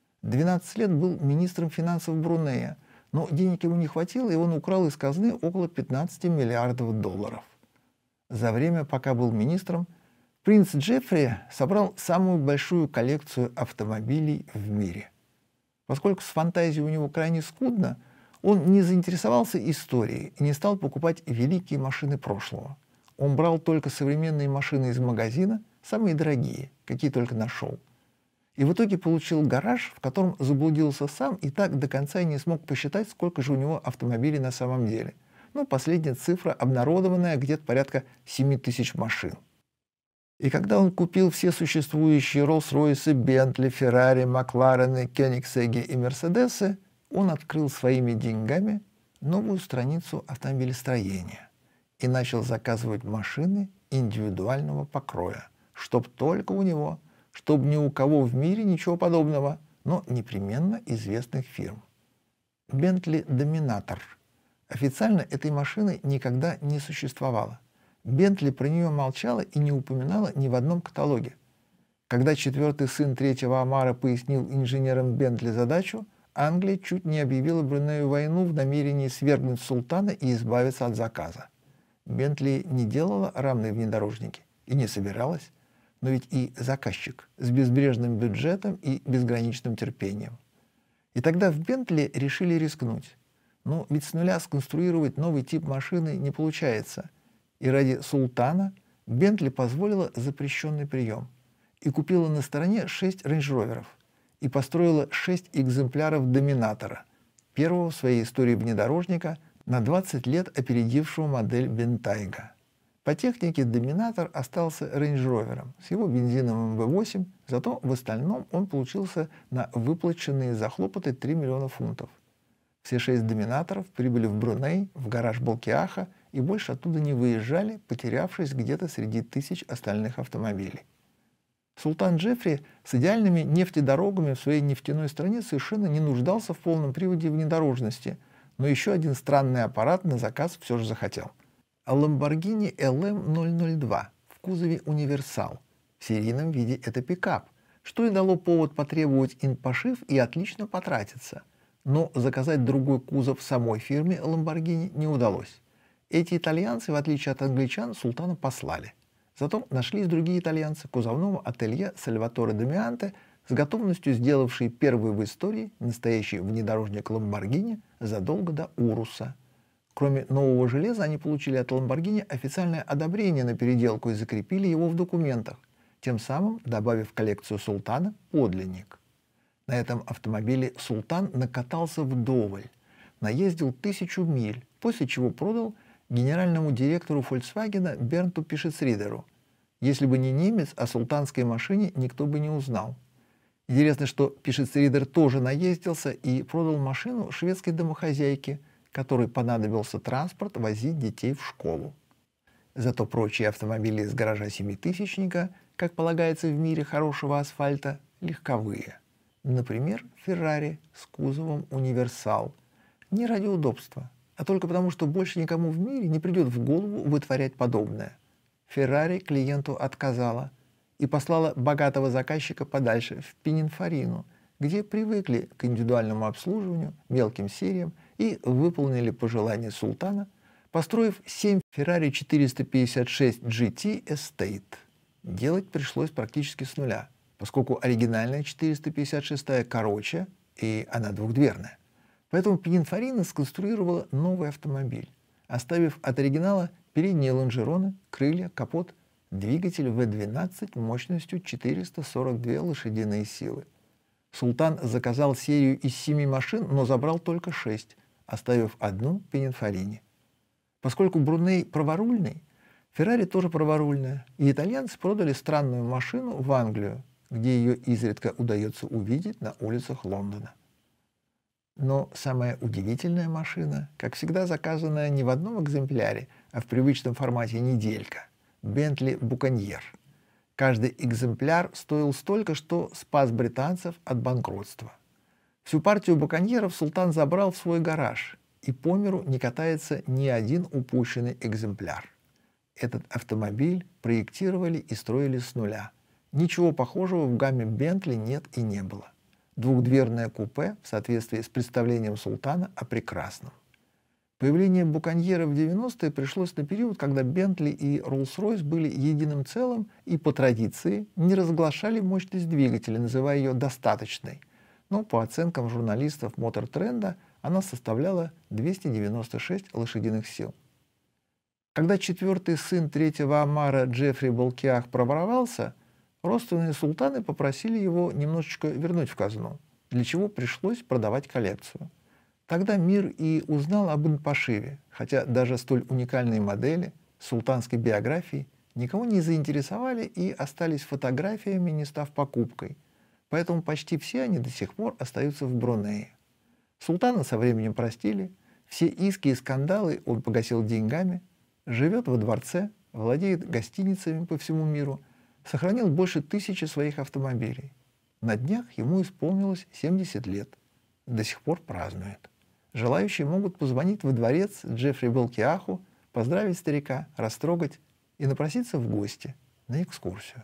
12 лет был министром финансов Брунея, но денег ему не хватило, и он украл из казны около 15 миллиардов долларов. За время, пока был министром, принц Джеффри собрал самую большую коллекцию автомобилей в мире. Поскольку с фантазией у него крайне скудно, он не заинтересовался историей и не стал покупать великие машины прошлого. Он брал только современные машины из магазина, самые дорогие, какие только нашел. И в итоге получил гараж, в котором заблудился сам и так до конца и не смог посчитать, сколько же у него автомобилей на самом деле. Ну, последняя цифра обнародованная, где-то порядка 7 тысяч машин. И когда он купил все существующие Роллс-Ройсы, Бентли, Феррари, Макларены, Кёнигсеги и Мерседесы, он открыл своими деньгами новую страницу автомобилестроения и начал заказывать машины индивидуального покроя, чтоб только у него, чтоб ни у кого в мире ничего подобного, но непременно известных фирм. Бентли Доминатор, Официально этой машины никогда не существовало. Бентли про нее молчала и не упоминала ни в одном каталоге. Когда четвертый сын третьего Омара пояснил инженерам Бентли задачу, Англия чуть не объявила Брунею войну в намерении свергнуть султана и избавиться от заказа. Бентли не делала рамные внедорожники и не собиралась, но ведь и заказчик с безбрежным бюджетом и безграничным терпением. И тогда в Бентли решили рискнуть. Но ведь с нуля сконструировать новый тип машины не получается. И ради султана Бентли позволила запрещенный прием и купила на стороне 6 рейндж-роверов и построила 6 экземпляров Доминатора, первого в своей истории внедорожника, на 20 лет опередившего модель Бентайга. По технике Доминатор остался рейндж-ровером с его бензиновым V8, зато в остальном он получился на выплаченные за хлопоты 3 миллиона фунтов. Все 6 Доминаторов прибыли в Бруней, в гараж Болкиаха, и больше оттуда не выезжали, потерявшись где-то среди тысяч остальных автомобилей. Султан Джеффри с идеальными нефтедорогами в своей нефтяной стране совершенно не нуждался в полном приводе внедорожности, но еще один странный аппарат на заказ все же захотел. Lamborghini LM002 в кузове «Универсал». В серийном виде это пикап, что и дало повод потребовать инпошив и отлично потратиться. Но заказать другой кузов самой фирме Lamborghini не удалось. Эти итальянцы, в отличие от англичан, султана послали. Зато нашлись другие итальянцы кузовного ателье Сальваторе Домианте, с готовностью сделавшие первый в истории настоящий внедорожник Lamborghini задолго до Уруса. Кроме нового железа, они получили от Lamborghini официальное одобрение на переделку и закрепили его в документах, тем самым добавив в коллекцию султана подлинник. На этом автомобиле султан накатался вдоволь, наездил 1000 миль, после чего продал генеральному директору Volkswagen Бернту Пишецридеру. Если бы не немец, о султанской машине никто бы не узнал. Интересно, что Пишецридер тоже наездился и продал машину шведской домохозяйке, которой понадобился транспорт возить детей в школу. Зато прочие автомобили из гаража семитысячника, как полагается в мире хорошего асфальта, легковые. Например, Феррари с кузовом «Универсал». Не ради удобства, а только потому, что больше никому в мире не придет в голову вытворять подобное. Феррари клиенту отказала и послала богатого заказчика подальше, в Пининфарину, где привыкли к индивидуальному обслуживанию, мелким сериям и выполнили пожелание султана, построив 7 Ferrari 456 GT Estate. Делать пришлось практически с нуля, поскольку оригинальная 456 короче, и она двухдверная. Поэтому Пининфарина сконструировала новый автомобиль, оставив от оригинала передние лонжероны, крылья, капот, двигатель V12 мощностью 442 лошадиные силы. Султан заказал серию из 7 машин, но забрал только 6, оставив одну Пининфарине. Поскольку Бруней праворульный, Феррари тоже праворульная, и итальянцы продали странную машину в Англию, где ее изредка удается увидеть на улицах Лондона. Но самая удивительная машина, как всегда заказанная не в одном экземпляре, а в привычном формате неделька – Bentley Buccaneer. Каждый экземпляр стоил столько, что спас британцев от банкротства. Всю партию буконьеров султан забрал в свой гараж, и по миру не катается ни один упущенный экземпляр. Этот автомобиль проектировали и строили с нуля. Ничего похожего в гамме Bentley нет и не было. Двухдверное купе в соответствии с представлением султана о прекрасном. Появление буконьера в 90-е пришлось на период, когда Бентли и Роллс-Ройс были единым целым и по традиции не разглашали мощность двигателя, называя ее достаточной. Но по оценкам журналистов Мотор Тренда она составляла 296 лошадиных сил. Когда четвертый сын третьего Омара Джеффри Болкиах проворовался, родственные султаны попросили его немножечко вернуть в казну, для чего пришлось продавать коллекцию. Тогда мир и узнал об инпошиве, хотя даже столь уникальные модели с султанской биографией никого не заинтересовали и остались фотографиями, не став покупкой. Поэтому почти все они до сих пор остаются в Брунее. Султана со временем простили, все иски и скандалы он погасил деньгами, живет во дворце, владеет гостиницами по всему миру, сохранил больше 1000 своих автомобилей. На днях ему исполнилось 70 лет. До сих пор празднует. Желающие могут позвонить во дворец Джеффри Белкиаху, поздравить старика, растрогать и напроситься в гости на экскурсию.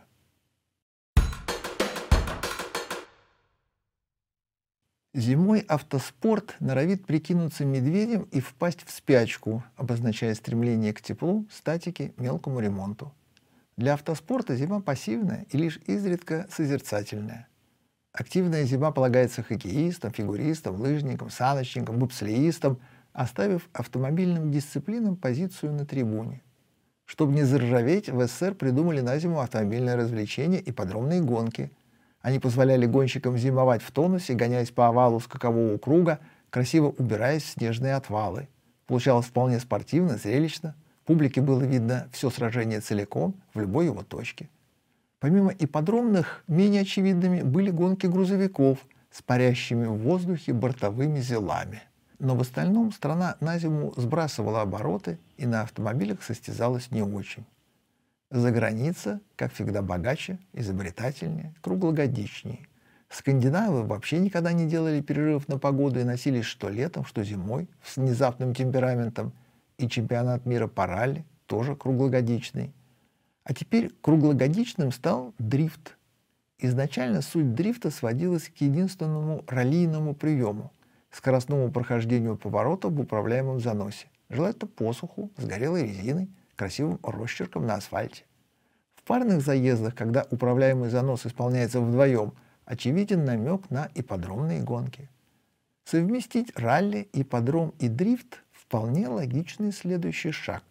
Зимой автоспорт норовит прикинуться медведем и впасть в спячку, обозначая стремление к теплу, статике, мелкому ремонту. Для автоспорта зима пассивная и лишь изредка созерцательная. Активная зима полагается хоккеистам, фигуристам, лыжникам, саночникам, бобслеистам, оставив автомобильным дисциплинам позицию на трибуне. Чтобы не заржаветь, в СССР придумали на зиму автомобильное развлечение и ипподромные гонки. Они позволяли гонщикам зимовать в тонусе, гоняясь по овалу скакового круга, красиво убираясь в снежные отвалы. Получалось вполне спортивно, зрелищно. Публике было видно все сражение целиком, в любой его точке. Помимо ипподромных, менее очевидными были гонки грузовиков с парящими в воздухе бортовыми зелами. Но в остальном страна на зиму сбрасывала обороты и на автомобилях состязалась не очень. Заграница, как всегда, богаче, изобретательнее, круглогодичнее. Скандинавы вообще никогда не делали перерывов на погоду и носились что летом, что зимой, с внезапным темпераментом, и чемпионат мира по ралли тоже круглогодичный. А теперь круглогодичным стал дрифт. Изначально суть дрифта сводилась к единственному раллийному приему – скоростному прохождению поворота в управляемом заносе. Желательно по суху, с горелой резиной, красивым росчерком на асфальте. В парных заездах, когда управляемый занос исполняется вдвоем, очевиден намек на ипподромные гонки. Совместить ралли, ипподром и дрифт – вполне логичный следующий шаг.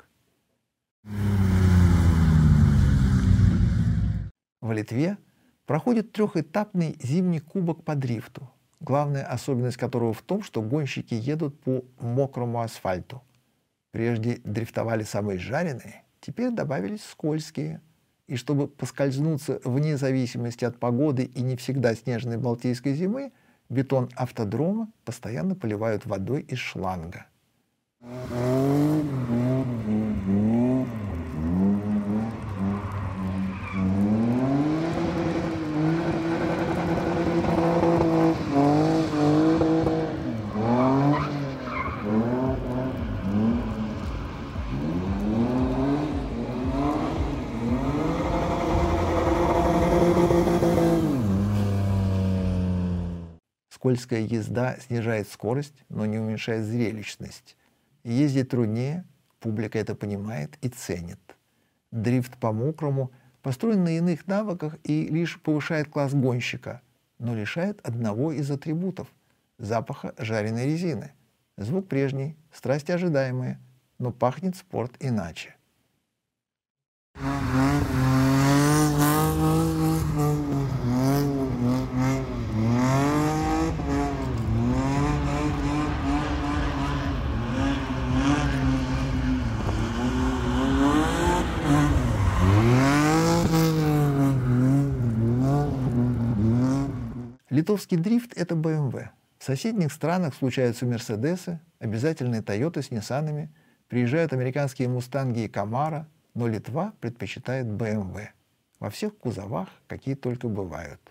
В Литве проходит трехэтапный зимний кубок по дрифту, главная особенность которого в том, что гонщики едут по мокрому асфальту. Прежде дрифтовали самые жареные, теперь добавились скользкие. И чтобы поскользнуться вне зависимости от погоды и не всегда снежной балтийской зимы, бетон автодрома постоянно поливают водой из шланга. Скользкая езда снижает скорость, но не уменьшает зрелищность. Ездить труднее, публика это понимает и ценит. Дрифт по мокрому построен на иных навыках и лишь повышает класс гонщика, но лишает одного из атрибутов – запаха жареной резины. Звук прежний, страсти ожидаемые, но пахнет спорт иначе. Литовский дрифт – это BMW. В соседних странах случаются Мерседесы, обязательные Тойоты с Ниссанами, приезжают американские Мустанги и Камара, но Литва предпочитает BMW. Во всех кузовах, какие только бывают.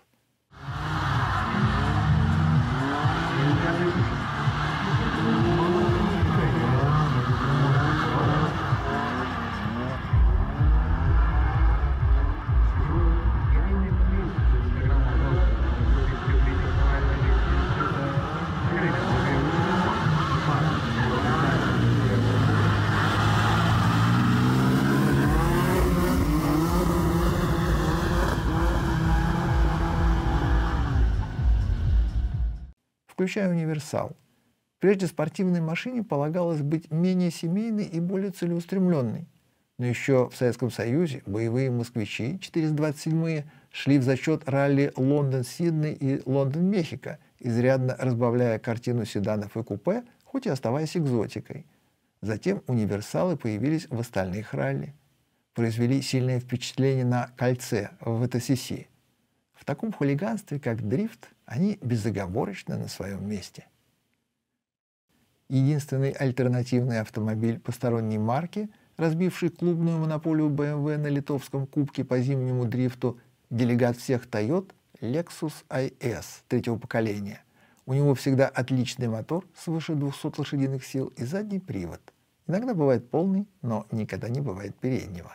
Включая универсал. Прежде спортивной машине полагалось быть менее семейной и более целеустремленной. Но еще в Советском Союзе боевые москвичи 427-е шли в зачет ралли Лондон-Сидней и Лондон-Мехико, изрядно разбавляя картину седанов и купе, хоть и оставаясь экзотикой. Затем универсалы появились в остальных ралли. Произвели сильное впечатление на кольце в ВТСС. В таком хулиганстве, как дрифт, они безоговорочно на своем месте. Единственный альтернативный автомобиль посторонней марки, разбивший клубную монополию BMW на литовском кубке по зимнему дрифту, делегат всех Toyota Lexus IS третьего поколения. У него всегда отличный мотор свыше 200 лошадиных сил и задний привод. Иногда бывает полный, но никогда не бывает переднего.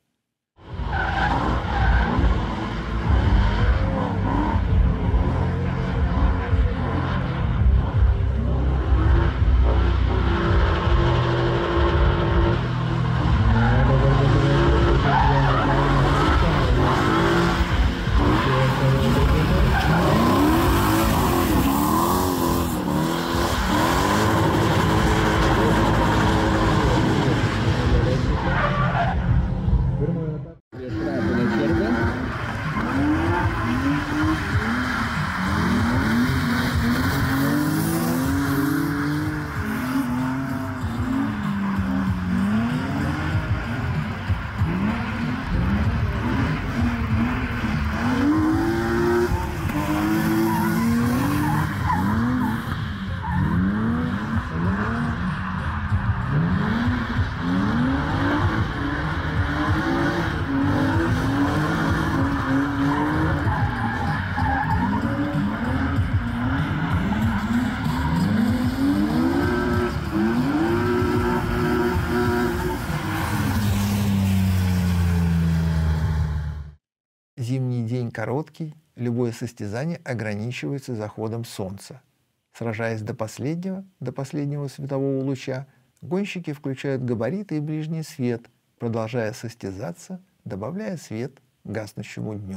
Зимний день короткий, любое состязание ограничивается заходом солнца. Сражаясь до последнего светового луча, гонщики включают габариты и ближний свет, продолжая состязаться, добавляя свет гаснущему дню.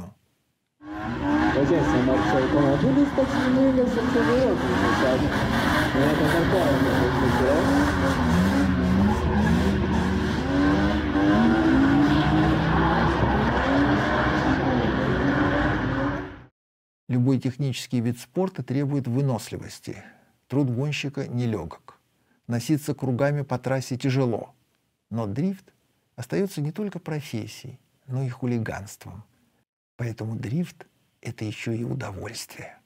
Любой технический вид спорта требует выносливости. Труд гонщика нелегок. Носиться кругами по трассе тяжело. Но дрифт остается не только профессией, но и хулиганством. Поэтому дрифт – это еще и удовольствие.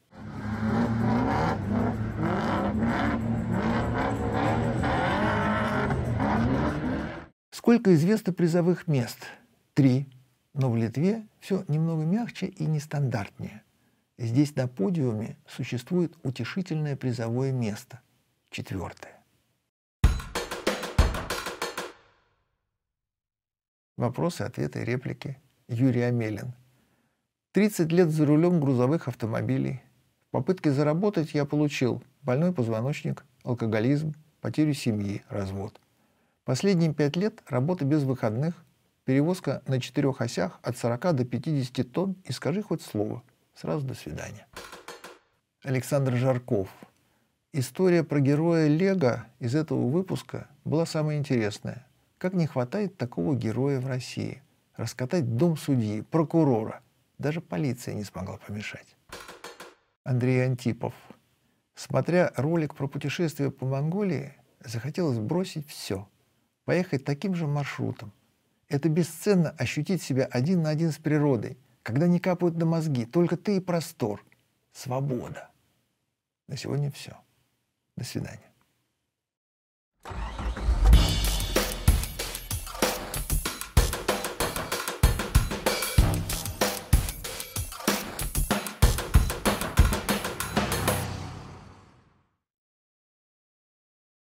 Сколько известно призовых мест? 3. Но в Литве все немного мягче и нестандартнее. Здесь на подиуме существует утешительное призовое место – 4. Вопросы, ответы, реплики. Юрий Амелин. 30 лет за рулем грузовых автомобилей. В попытке заработать я получил больной позвоночник, алкоголизм, потерю семьи, развод. Последние 5 лет работа без выходных, перевозка на 4 осях от 40 до 50 тонн и скажи хоть слово. Сразу до свидания. Александр Жарков. История про героя Лего из этого выпуска была самая интересная. Как не хватает такого героя в России. Раскатать дом судьи, прокурора. Даже полиция не смогла помешать. Андрей Антипов. Смотря ролик про путешествие по Монголии, захотелось бросить все. Поехать таким же маршрутом. Это бесценно ощутить себя один на один с природой, когда не капают на мозги, только ты и простор. Свобода. На сегодня все. До свидания.